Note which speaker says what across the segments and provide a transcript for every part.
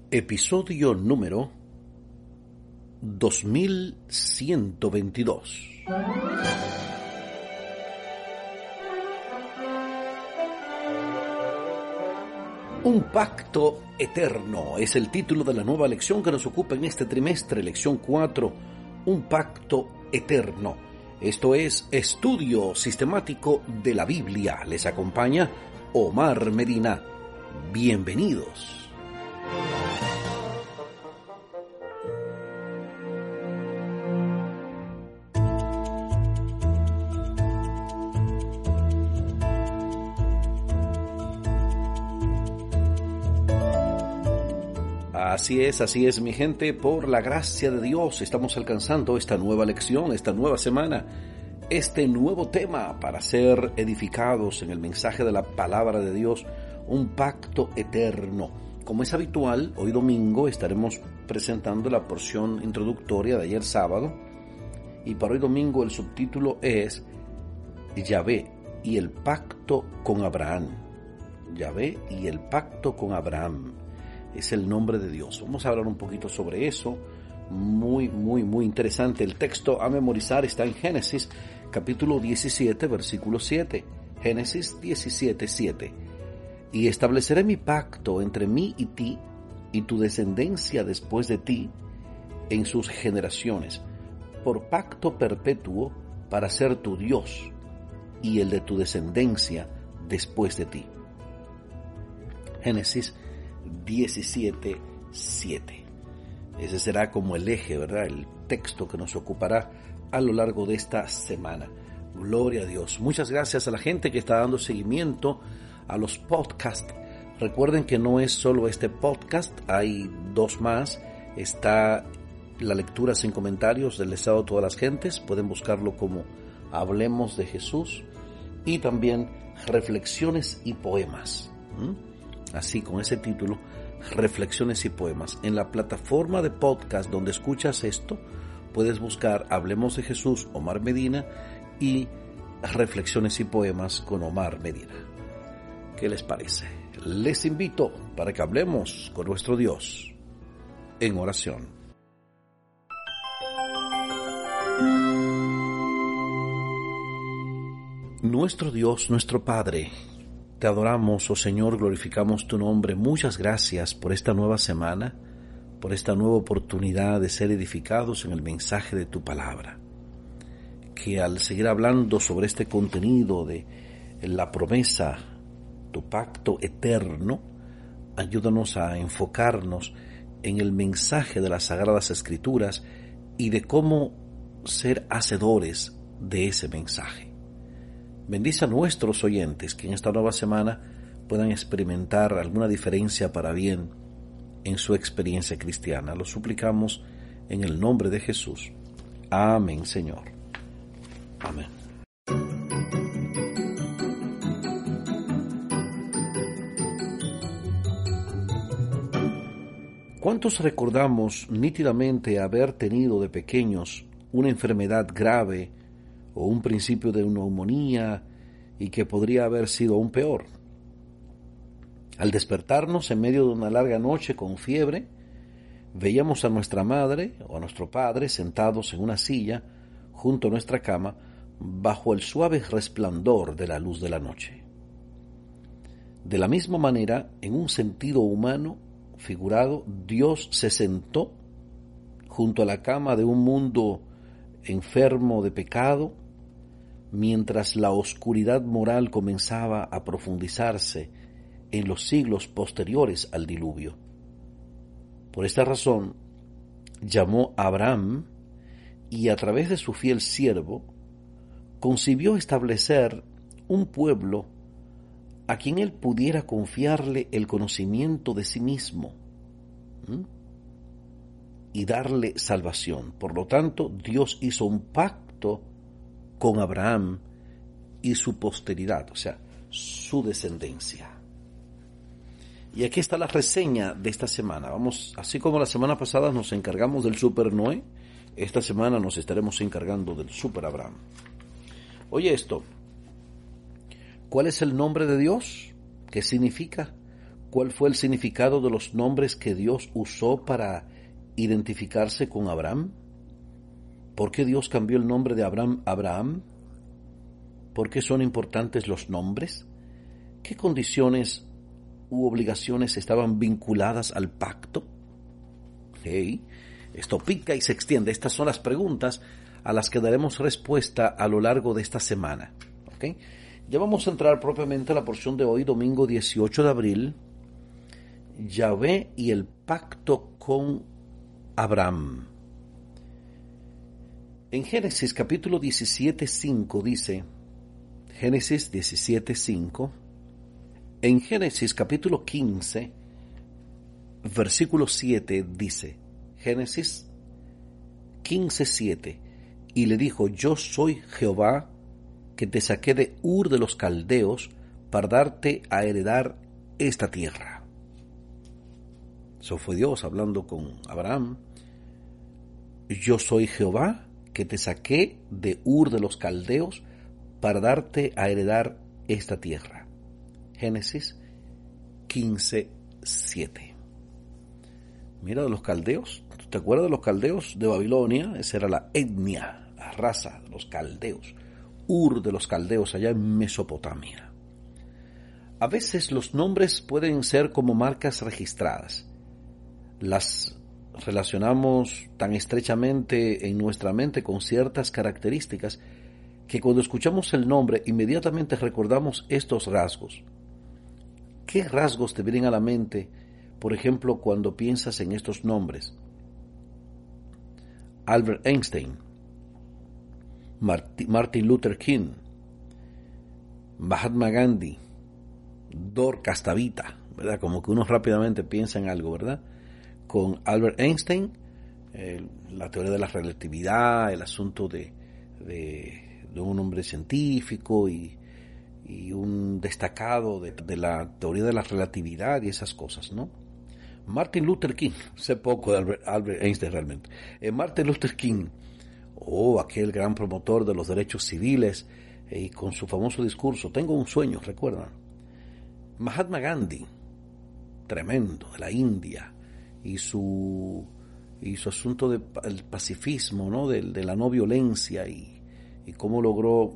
Speaker 1: Episodio número 2122. Un pacto eterno es el título de la nueva lección que nos ocupa en este trimestre, lección 4, un pacto eterno. Esto es estudio sistemático de la Biblia. Les acompaña Omar Medina. Bienvenidos. Así es mi gente, por la gracia de Dios estamos alcanzando esta nueva lección, esta nueva semana, este nuevo tema para ser edificados en el mensaje de la palabra de Dios, un pacto eterno. Como es habitual, hoy domingo estaremos presentando la porción introductoria de ayer sábado, y para hoy domingo el subtítulo es Yahvé y el pacto con Abraham. Yahvé y el pacto con Abraham. Es el nombre de Dios. Vamos a hablar un poquito sobre eso. Muy interesante. El texto a memorizar está en Génesis, capítulo 17, versículo 7. Génesis 17, 7. Y estableceré mi pacto entre mí y ti, y tu descendencia después de ti, en sus generaciones, por pacto perpetuo para ser tu Dios, y el de tu descendencia después de ti. Génesis 17:7. Ese será como el eje, ¿verdad? El texto que nos ocupará a lo largo de esta semana. Gloria a Dios. Muchas gracias a la gente que está dando seguimiento a los podcasts. Recuerden que no es solo este podcast, hay dos más. Está la lectura sin comentarios del estado de todas las gentes. Pueden buscarlo como Hablemos de Jesús. Y también Reflexiones y Poemas. Así, con ese título, Reflexiones y Poemas. En la plataforma de podcast donde escuchas esto, puedes buscar Hablemos de Jesús, Omar Medina, y Reflexiones y Poemas con Omar Medina. ¿Qué les parece? Les invito para que hablemos con nuestro Dios en oración. Nuestro Dios, nuestro Padre, te adoramos, oh Señor, glorificamos tu nombre. Muchas gracias por esta nueva semana, por esta nueva oportunidad de ser edificados en el mensaje de tu palabra. Que al seguir hablando sobre este contenido de la promesa, tu pacto eterno, ayúdanos a enfocarnos en el mensaje de las Sagradas Escrituras y de cómo ser hacedores de ese mensaje. Bendice a nuestros oyentes que en esta nueva semana puedan experimentar alguna diferencia para bien en su experiencia cristiana. Lo suplicamos en el nombre de Jesús. Amén, Señor. Amén. ¿Cuántos recordamos nítidamente haber tenido de pequeños una enfermedad grave o un principio de neumonía y que podría haber sido aún peor? Al despertarnos en medio de una larga noche con fiebre, veíamos a nuestra madre o a nuestro padre sentados en una silla junto a nuestra cama bajo el suave resplandor de la luz de la noche. De la misma manera, en un sentido humano figurado, Dios se sentó junto a la cama de un mundo enfermo de pecado, mientras la oscuridad moral comenzaba a profundizarse en los siglos posteriores al diluvio. Por esta razón, llamó a Abraham y a través de su fiel siervo, concibió establecer un pueblo a quien él pudiera confiarle el conocimiento de sí mismo y darle salvación. Por lo tanto, Dios hizo un pacto con Abraham y su posteridad, o sea, su descendencia. Y aquí está la reseña de esta semana. Vamos, así como la semana pasada nos encargamos del Super Noé, esta semana nos estaremos encargando del Super Abraham. Oye esto, ¿cuál es el nombre de Dios? ¿Qué significa? ¿Cuál fue el significado de los nombres que Dios usó para identificarse con Abraham? ¿Por qué Dios cambió el nombre de Abraham a Abraham? ¿Por qué son importantes los nombres? ¿Qué condiciones u obligaciones estaban vinculadas al pacto? Hey, esto pica y se extiende. Estas son las preguntas a las que daremos respuesta a lo largo de esta semana. ¿Okay? Ya vamos a entrar propiamente a la porción de hoy, domingo 18 de abril. Yahvé y el pacto con Abraham. En Génesis capítulo 17:5 dice, Génesis 17:5, en Génesis capítulo 15, versículo 7 dice, Génesis 15:7, y le dijo, yo soy Jehová que te saqué de Ur de los Caldeos para darte a heredar esta tierra. Eso fue Dios hablando con Abraham. Yo soy Jehová que te saqué de Ur de los Caldeos para darte a heredar esta tierra. Génesis 15:7. Mira, de los caldeos. ¿Te acuerdas de los caldeos de Babilonia? Esa era la etnia, la raza de los caldeos. Ur de los Caldeos, allá en Mesopotamia. A veces los nombres pueden ser como marcas registradas. Las relacionamos tan estrechamente en nuestra mente con ciertas características que cuando escuchamos el nombre inmediatamente recordamos estos rasgos. ¿Qué rasgos te vienen a la mente, por ejemplo, cuando piensas en estos nombres? Albert Einstein, Martin Luther King, Mahatma Gandhi, Dorcas Tabitha, ¿verdad? Como que uno rápidamente piensa en algo, ¿verdad? Con Albert Einstein, la teoría de la relatividad, el asunto de un hombre científico y un destacado de la teoría de la relatividad y esas cosas, ¿no? Martin Luther King, sé poco de Albert Einstein realmente. Martin Luther King, aquel gran promotor de los derechos civiles, y con su famoso discurso, tengo un sueño, ¿recuerdan? Mahatma Gandhi, tremendo, de la India, y su asunto del pacifismo, ¿no? De la no violencia y cómo logró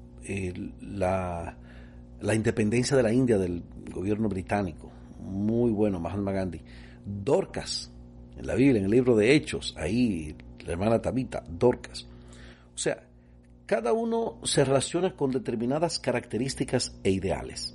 Speaker 1: la independencia de la India del gobierno británico. Muy bueno, Mahatma Gandhi. Dorcas, en la Biblia, en el libro de Hechos, ahí la hermana Tabitha, Dorcas. O sea, cada uno se relaciona con determinadas características e ideales.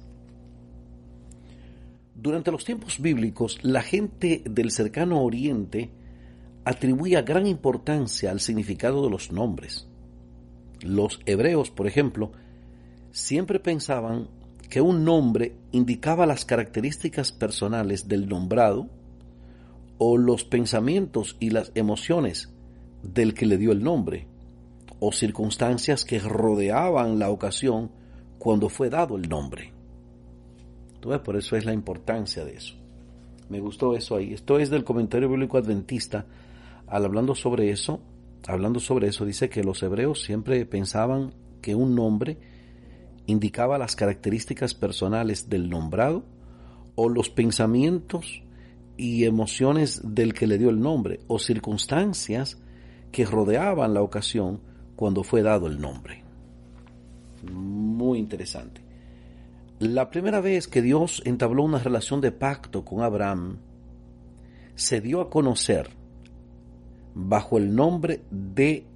Speaker 1: Durante los tiempos bíblicos, la gente del cercano oriente atribuía gran importancia al significado de los nombres. Los hebreos, por ejemplo, siempre pensaban que un nombre indicaba las características personales del nombrado o los pensamientos y las emociones del que le dio el nombre, o circunstancias que rodeaban la ocasión cuando fue dado el nombre. Entonces, por eso es la importancia de eso. Me gustó eso ahí. Esto es del Comentario Bíblico Adventista. Hablando sobre eso, dice que los hebreos siempre pensaban que un nombre indicaba las características personales del nombrado o los pensamientos y emociones del que le dio el nombre o circunstancias que rodeaban la ocasión cuando fue dado el nombre. Muy interesante. La primera vez que Dios entabló una relación de pacto con Abraham, se dio a conocer bajo el nombre de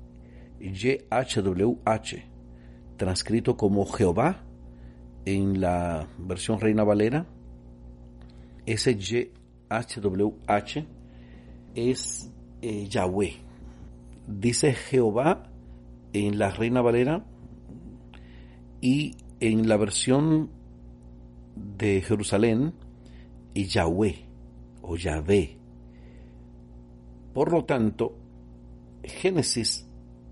Speaker 1: YHWH, transcrito como Jehová en la versión Reina Valera. Ese YHWH es Yahweh. Dice Jehová en la Reina Valera y en la versión de Jerusalén, Yahweh o Yahvé. Por lo tanto, Génesis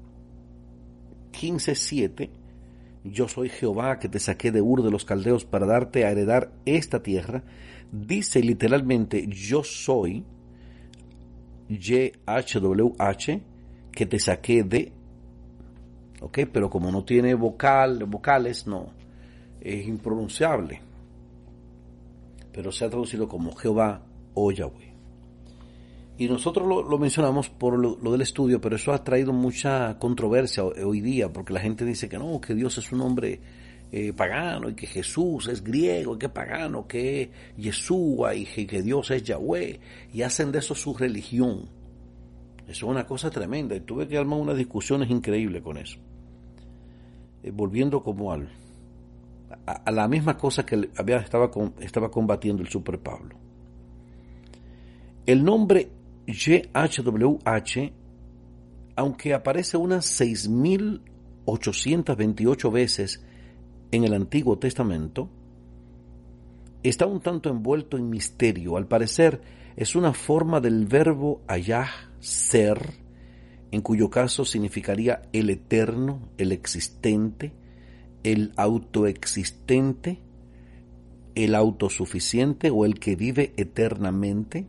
Speaker 1: 15:7, yo soy Jehová que te saqué de Ur de los Caldeos para darte a heredar esta tierra, dice literalmente yo soy YHWH que te saqué de, ¿ok? Pero como no tiene vocales, no, es impronunciable. pero se ha traducido como Jehová o Yahweh. Y nosotros lo mencionamos por lo del estudio, pero eso ha traído mucha controversia hoy día, porque la gente dice que no, que Dios es un nombre pagano, y que Jesús es griego, y que pagano, que Yeshua, y que Dios es Yahweh, y hacen de eso su religión. Eso es una cosa tremenda, y tuve que armar unas discusiones increíbles con eso. Volviendo como a la misma cosa que estaba combatiendo el Super Pablo. El nombre YHWH, aunque aparece unas 6.828 veces en el Antiguo Testamento, está un tanto envuelto en misterio. Al parecer es una forma del verbo hayah, ser, en cuyo caso significaría el eterno, el existente, el autoexistente, el autosuficiente o el que vive eternamente.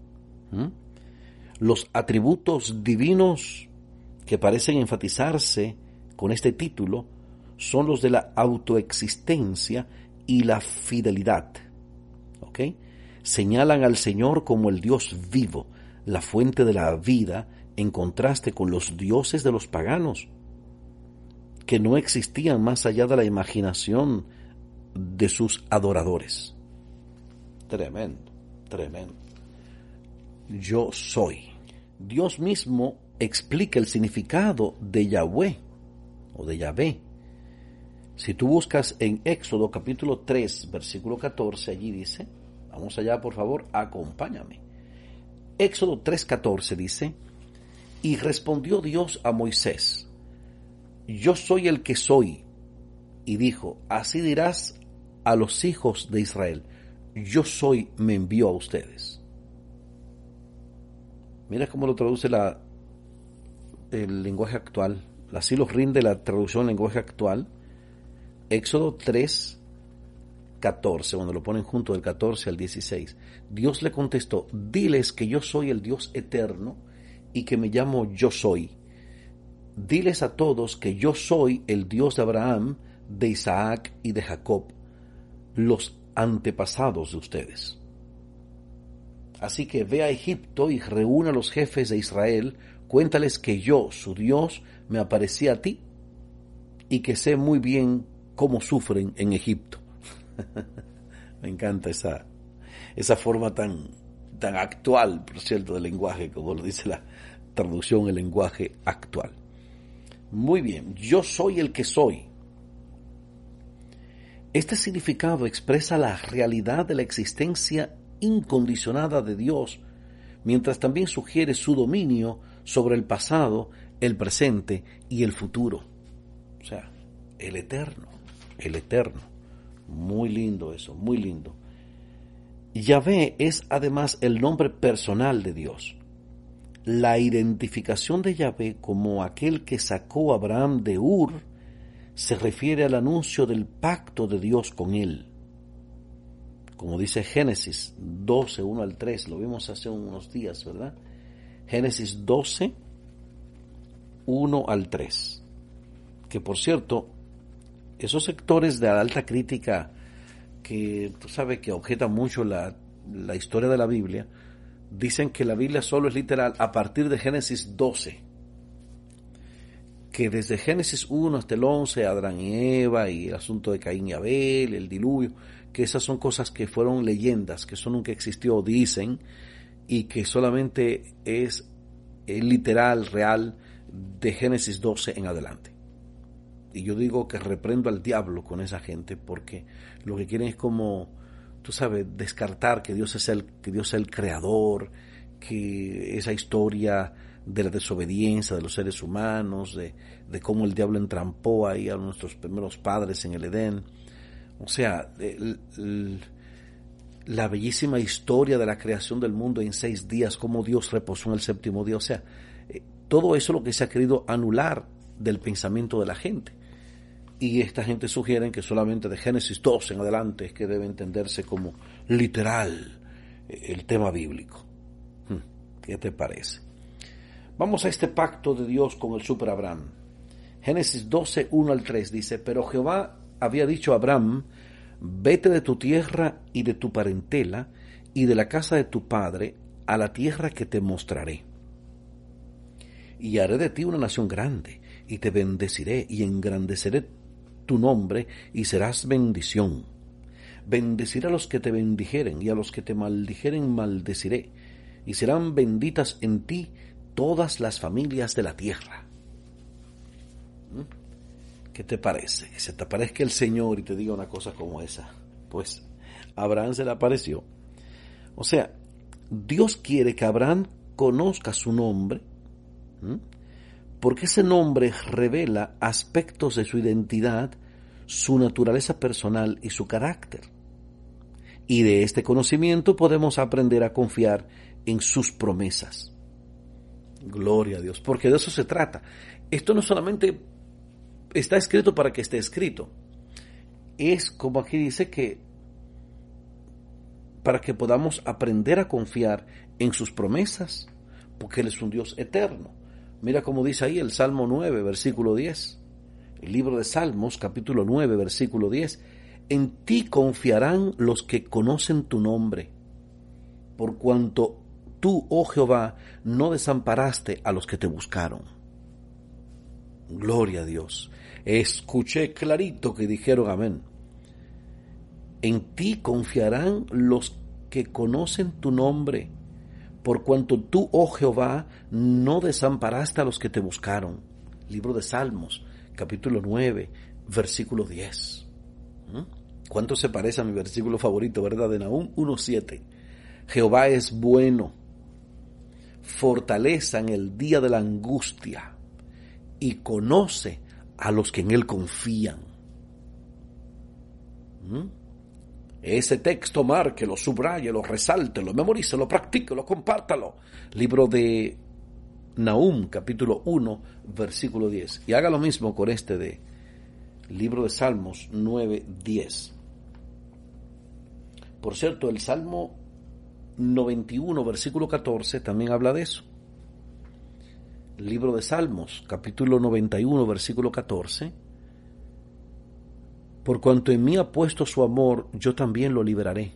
Speaker 1: Los atributos divinos que parecen enfatizarse con este título son los de la autoexistencia y la fidelidad. ¿Ok? Señalan al Señor como el Dios vivo, la fuente de la vida, en contraste con los dioses de los paganos, que no existían más allá de la imaginación de sus adoradores. Tremendo, tremendo. Yo soy. Dios mismo explica el significado de Yahweh o de Yahvé. Si tú buscas en Éxodo capítulo 3, versículo 14, allí dice, vamos allá por favor, acompáñame. Éxodo 3:14 dice, y respondió Dios a Moisés, yo soy el que soy, y dijo, así dirás a los hijos de Israel, yo soy, me envió a ustedes. Mira cómo lo traduce el lenguaje actual, así lo rinde la traducción en lenguaje actual. Éxodo 3:14, cuando lo ponen junto del 14 al 16, Dios le contestó, diles que yo soy el Dios eterno y que me llamo yo soy. Diles a todos que yo soy el Dios de Abraham, de Isaac y de Jacob, los antepasados de ustedes. Así que ve a Egipto y reúna a los jefes de Israel, cuéntales que yo, su Dios, me aparecí a ti y que sé muy bien cómo sufren en Egipto. Me encanta esa forma tan actual, por cierto, del lenguaje, como lo dice la traducción, el lenguaje actual. Muy bien, yo soy el que soy. Este significado expresa la realidad de la existencia incondicionada de Dios, mientras también sugiere su dominio sobre el pasado, el presente y el futuro. O sea, el eterno. Muy lindo eso, muy lindo. Yahvé es además el nombre personal de Dios. La identificación de Yahvé como aquel que sacó a Abraham de Ur se refiere al anuncio del pacto de Dios con él. Como dice Génesis 12, 1 al 3, lo vimos hace unos días, ¿verdad? Génesis 12, 1 al 3. Que por cierto, esos sectores de la alta crítica que tú sabes que objetan mucho la historia de la Biblia, dicen que la Biblia solo es literal a partir de Génesis 12. Que desde Génesis 1 hasta el 11, Adán y Eva y el asunto de Caín y Abel, el diluvio, que esas son cosas que fueron leyendas, que eso nunca existió, dicen, y que solamente es literal, real, de Génesis 12 en adelante. Y yo digo que reprendo al diablo con esa gente, porque lo que quieren es como, tú sabes, descartar que Dios es el creador, que esa historia de la desobediencia de los seres humanos, de cómo el diablo entrampó ahí a nuestros primeros padres en el Edén. O sea, la bellísima historia de la creación del mundo en 6 días, cómo Dios reposó en el séptimo día. O sea, todo eso es lo que se ha querido anular del pensamiento de la gente. Y esta gente sugiere que solamente de Génesis 2 en adelante es que debe entenderse como literal el tema bíblico. ¿Qué te parece? Vamos a este pacto de Dios con el Super Abraham. Génesis 12, 1 al 3 dice, pero Jehová había dicho a Abraham, vete de tu tierra y de tu parentela y de la casa de tu padre a la tierra que te mostraré. Y haré de ti una nación grande, y te bendeciré, y engrandeceré tu nombre, y serás bendición. Bendeciré a los que te bendijeren, y a los que te maldijeren maldeciré, y serán benditas en ti todas las familias de la tierra. ¿Qué te parece? Que se te aparezca el Señor y te diga una cosa como esa. Pues Abraham se le apareció. O sea, Dios quiere que Abraham conozca su nombre, porque ese nombre revela aspectos de su identidad, su naturaleza personal y su carácter. Y de este conocimiento podemos aprender a confiar en sus promesas. Gloria a Dios, porque de eso se trata. Esto no solamente está escrito para que esté escrito. Es como aquí dice que para que podamos aprender a confiar en sus promesas, porque Él es un Dios eterno. Mira cómo dice ahí el Salmo 9, versículo 10. El libro de Salmos, capítulo 9, versículo 10. En ti confiarán los que conocen tu nombre, por cuanto tú, oh Jehová, no desamparaste a los que te buscaron. Gloria a Dios. Escuché clarito que dijeron amén. En ti confiarán los que conocen tu nombre, por cuanto tú, oh Jehová, no desamparaste a los que te buscaron. Libro de Salmos, capítulo 9, versículo 10. ¿Cuánto se parece a mi versículo favorito, verdad? De Nahum 1:7. Jehová es bueno, fortaleza en el día de la angustia, y conoce a los que en Él confían. Ese texto márquelo, subrayelo, resáltelo, memorícelo, practíquelo, compártalo. Libro de Nahum, capítulo 1, versículo 10. Y haga lo mismo con este de libro de Salmos 9, 10. Por cierto, el Salmo 91, versículo 14, también habla de eso. El libro de Salmos, capítulo 91, versículo 14. Por cuanto en mí ha puesto su amor, yo también lo liberaré.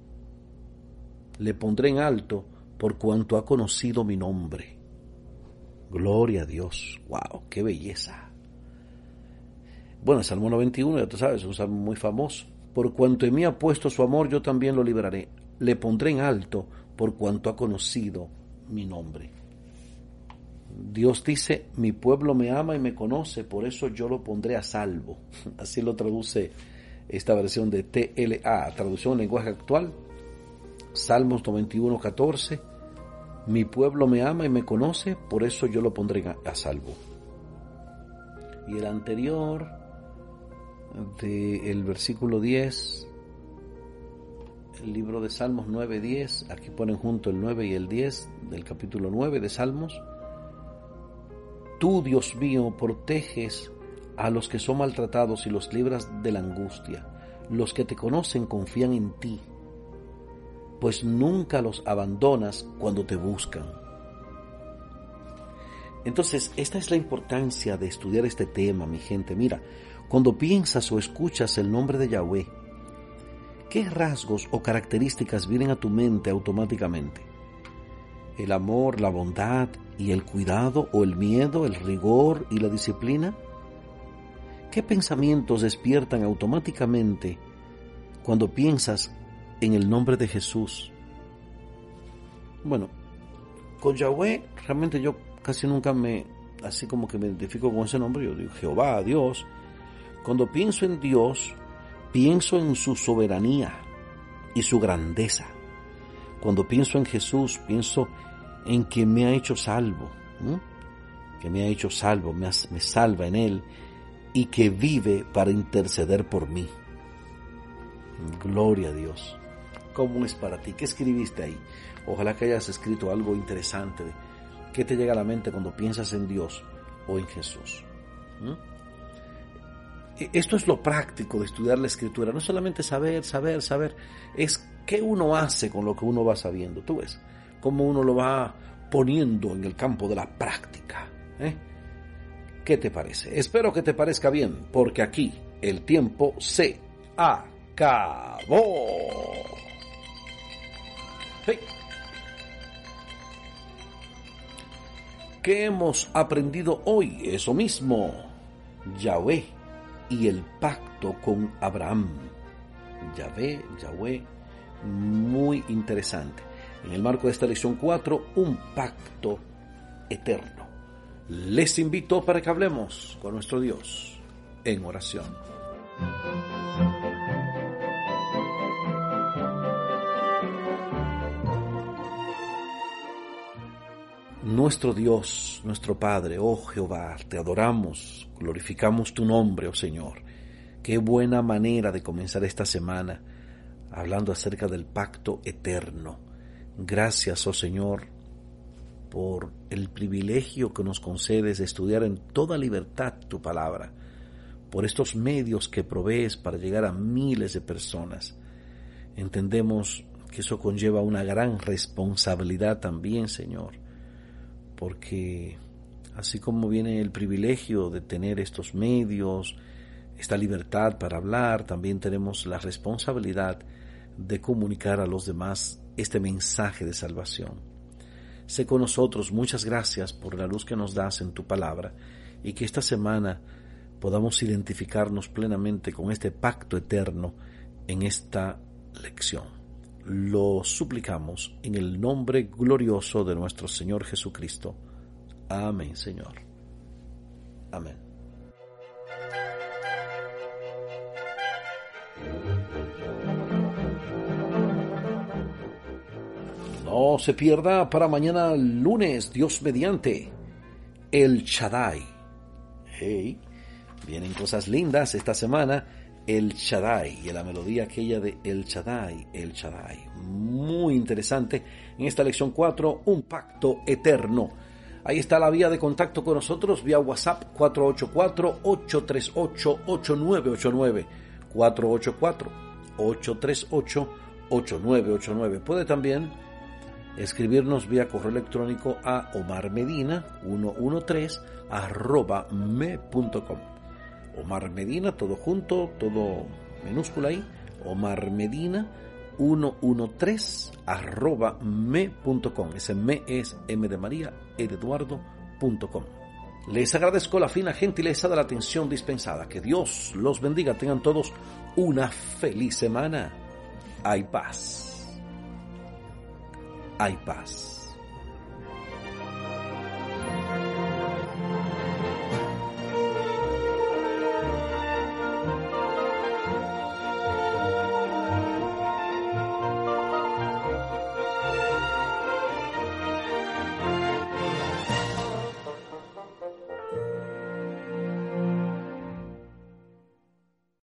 Speaker 1: Le pondré en alto por cuanto ha conocido mi nombre. Gloria a Dios. ¡Wow! ¡Qué belleza! Bueno, el Salmo 91, ya tú sabes, es un salmo muy famoso. Por cuanto en mí ha puesto su amor, yo también lo liberaré. Le pondré en alto por cuanto ha conocido mi nombre. Dios dice, mi pueblo me ama y me conoce, por eso yo lo pondré a salvo. Así lo traduce esta versión de TLA, traducción en lenguaje actual. Salmos 91, 14. Mi pueblo me ama y me conoce, por eso yo lo pondré a salvo. Y el anterior, del versículo 10, el libro de Salmos 9, 10, aquí ponen junto el 9 y el 10 del capítulo 9 de Salmos. Tú, Dios mío, proteges a los que son maltratados y los libras de la angustia. Los que te conocen confían en ti, pues nunca los abandonas cuando te buscan. Entonces, esta es la importancia de estudiar este tema, mi gente. Mira, cuando piensas o escuchas el nombre de Yahweh, ¿qué rasgos o características vienen a tu mente automáticamente? ¿El amor, la bondad y el cuidado, o el miedo, el rigor y la disciplina? ¿Qué pensamientos despiertan automáticamente cuando piensas en el nombre de Jesús? Bueno, con Yahweh realmente yo casi nunca así como que me identifico con ese nombre. Yo digo Jehová, Dios. Cuando pienso en Dios, pienso en su soberanía y su grandeza. Cuando pienso en Jesús, pienso en que me ha hecho salvo, que me ha hecho salvo, me salva en Él y que vive para interceder por mí. Gloria a Dios. ¿Cómo es para ti? ¿Qué escribiste ahí? Ojalá que hayas escrito algo interesante. ¿Qué te llega a la mente cuando piensas en Dios o en Jesús? Esto es lo práctico de estudiar la Escritura. No solamente saber, es qué uno hace con lo que uno va sabiendo. Tú ves cómo uno lo va poniendo en el campo de la práctica. ¿Qué te parece? Espero que te parezca bien, porque aquí el tiempo se acabó. acabó. Hey. ¿Qué hemos aprendido hoy? Eso mismo, Yahweh y el pacto con Abraham. Yahweh, muy interesante. En el marco de esta lección 4, un pacto eterno. Les invito para que hablemos con nuestro Dios en oración. Nuestro Dios, nuestro Padre, oh Jehová, te adoramos, glorificamos tu nombre, oh Señor. Qué buena manera de comenzar esta semana hablando acerca del pacto eterno. Gracias, oh Señor, por el privilegio que nos concedes de estudiar en toda libertad tu palabra, por estos medios que provees para llegar a miles de personas. Entendemos que eso conlleva una gran responsabilidad también, Señor, porque así como viene el privilegio de tener estos medios, esta libertad para hablar, también tenemos la responsabilidad de comunicar a los demás este mensaje de salvación. Sé con nosotros, muchas gracias por la luz que nos das en tu palabra y que esta semana podamos identificarnos plenamente con este pacto eterno en esta lección. Lo suplicamos en el nombre glorioso de nuestro Señor Jesucristo. Amén, Señor. Amén. No se pierda para mañana lunes, Dios mediante, El Shaddai. Hey, vienen cosas lindas esta semana. El Shaddai y la melodía aquella de El Shaddai. Muy interesante. En esta lección 4, un pacto eterno. Ahí está la vía de contacto con nosotros, vía WhatsApp 484-838-8989. 484-838-8989. Puede también escribirnos vía correo electrónico a omarmedina113@me.com. Omar Medina, todo junto, todo minúscula ahí, omarmedina113@me.com. Ese me es M de María, E de Eduardo.com. Les agradezco la fina gentileza de la atención dispensada. Que Dios los bendiga. Tengan todos una feliz semana. Hay paz. Hay paz.